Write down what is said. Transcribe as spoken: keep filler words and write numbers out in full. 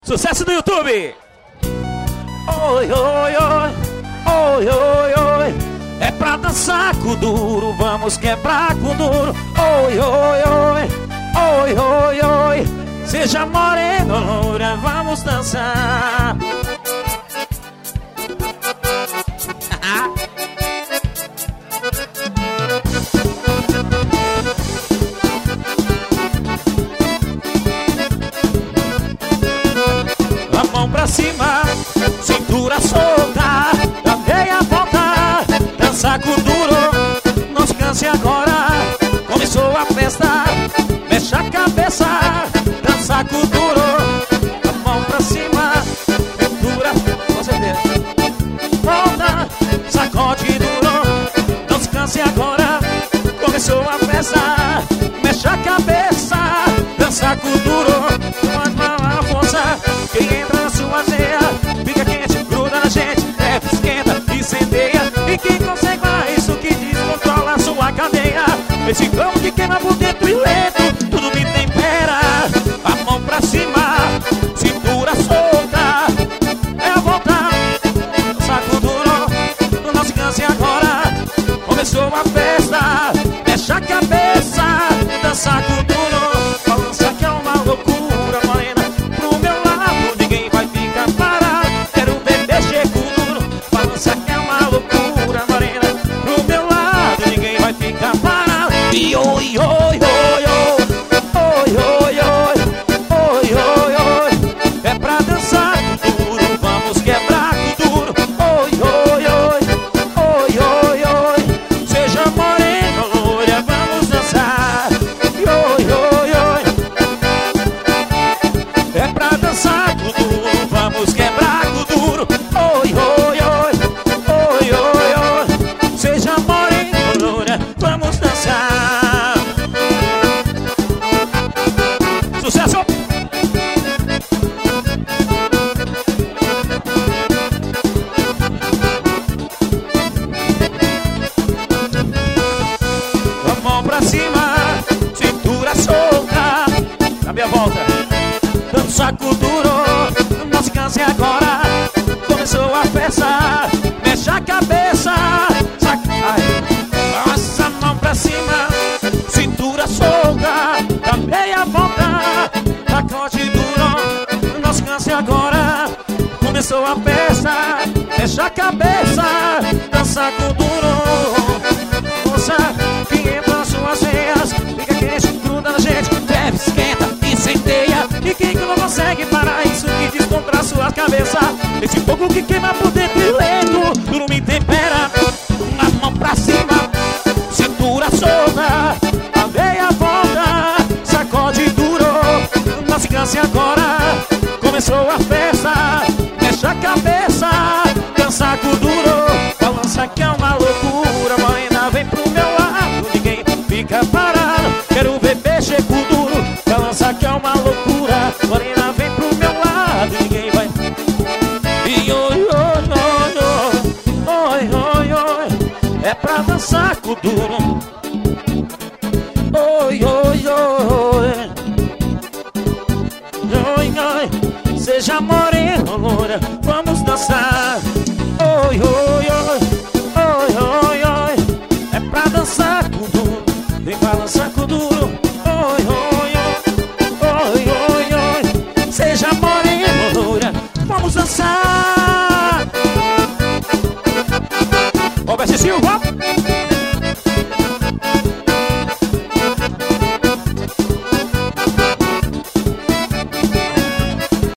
Sucesso do YouTube. Oi, oi, oi, oi, oi, oi. É pra dançar com duro, vamos quebrar com duro. Oi, oi, oi, oi, oi, oi. Seja morena ou loura, vamos dançar. A mão pra cima, cintura solta, da meia volta, dança com duro, não se canse agora. Começou a festa, mexe a cabeça, dança com duro. A mão pra cima, cintura, com certeza, volta, sacode duro, não se canse agora. Começou a festa, mexe a cabeça, dança com duro. A força, quem entra na sua veia, fica quente, gruda na gente, leve, esquenta, incendeia. E quem consegue mais isso que descontrola a sua cadeia. Esse cão que queima por dentro e lento, tudo me tempera. A mão pra cima, cintura solta, é a volta, saco duro, não se canse agora. Começou a festa, mexe a cabeça, dança com duro, balança que é uma loucura. Oi, oi, oi, oi, oi, oi, oi, oi, oi, oi. É pra dançar com duro, vamos quebrar com duro. Oi, oi, oi, oi, oi, oi. Seja morena ou loira, vamos dançar. Oi, oi, oi. É pra dançar com duro, vamos quebrar com duro. Oi, oi, oi, oi, oi, oi. Seja morena ou loira, vamos dançar. Sucesso! A mão pra cima, cintura solta, na minha volta, dança com duro, não se canse agora. Começou a festa, mexe a cabeça, saca, ai. Passa a mão pra cima, cintura solta, da meia volta, sacode duro, não se canse agora. Começou a festa, mexe a cabeça, dança com duro. Moça, que entra nas suas veias, fica quente, gruda na gente, bebe, esquenta, incendeia. E quem que não consegue parar isso que descontra a sua cabeça? Esse fogo que queima por dentro e lento, tudo me tempera. A mão pra cima, cintura solta, a meia volta, sacode duro, não se canse agora. Começou a festa, mexe a cabeça, dança com duro, balança que é uma loucura. Morena, vem pro meu lado, ninguém fica parado. Quero ver mexer com duro, balança que é uma loucura. Morena, vem pro meu lado, ninguém vai. E oi, oi, oi, oi, oi, oi, é pra dançar com duro. Oi, oi, oi, oi, oi. Seja morena ou loura, vamos dançar. Oi, oi, oi, oi, oi, oi. É pra dançar com duro, vem balançar com duro. Oi, oi, oi, oi, oi, oi. Seja morena ou loura, vamos dançar. Ô, Bessi Silva.